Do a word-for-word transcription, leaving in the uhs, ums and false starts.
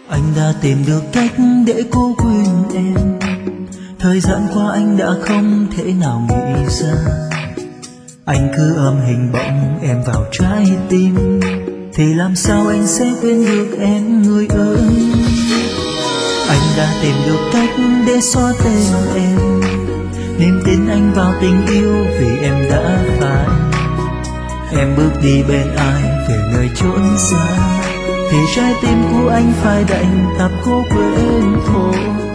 Anh đã tìm được cách để cố quên em. Thời gian qua anh đã không thể nào nghĩ ra. Anh cứ ôm hình bóng em vào trái tim, thì làm sao anh sẽ quên được em người ơi. Anh đã tìm được cách để xóa tên em, niềm tin anh vào tình yêu vì em đã phải. Em bước đi bên ai về nơi chốn xa, thì trái tim của anh phải đành tập cố quên thôi.